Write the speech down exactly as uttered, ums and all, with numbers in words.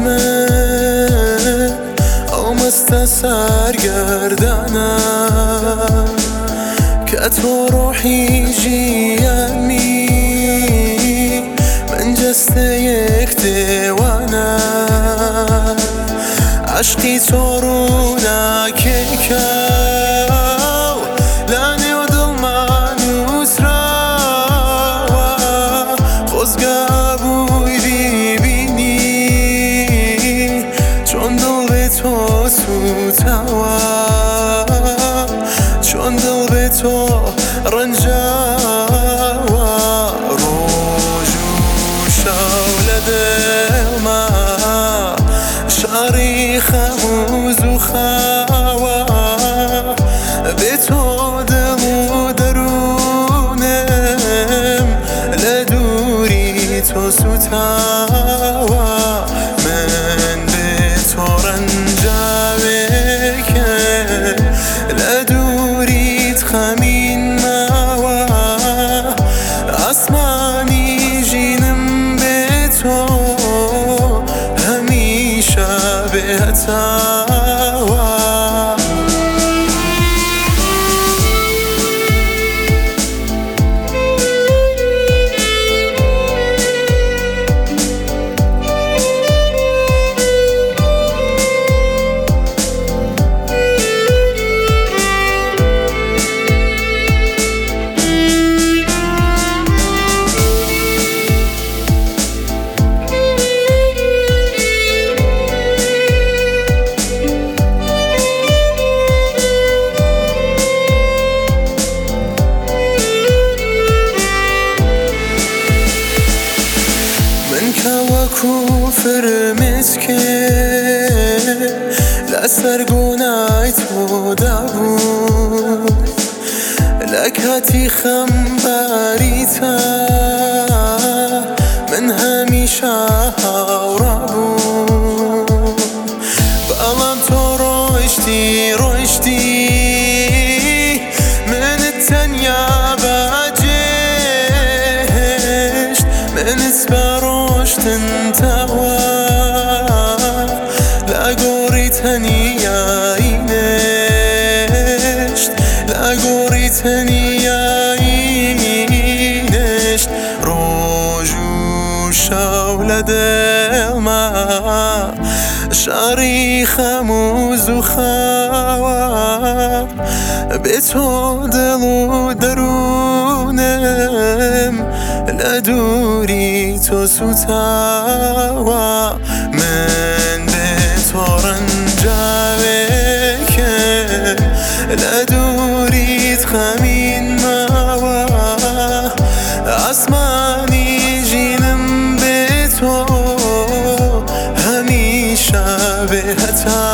من آمسته سرگردنم که تو روحی جیمی من جسته یک دیوانم عشقی تو رو نککو لانی و دل منوس را خوزگاه بوی ببینی چون دل به تو سوتوا چون دل به تو رنجاوا روز و شعله دل ما شعری خموز و خوا به تو دل و درونم لدوری تو سوتوا من به تو رنجاوه که لدوریت خمین موا آسمانی جینم به تو همیشه بهتوا کفر مسکه لسر گناه تو دبود لکتی خمبریتا من همیشه هاورا بود بلام تو روشتی روشتی من تنیا بجشت من اسبروشتن توا لگوری تنیایی نشت لگوری تنیایی نشت روز و شعله دل ما شعری خموز و خوا به تو دل و درونم لدوری تو سوتوا من به تو رنجاوه که لدوریت خمین موا آسمانی جینم به تو همیشه بهتر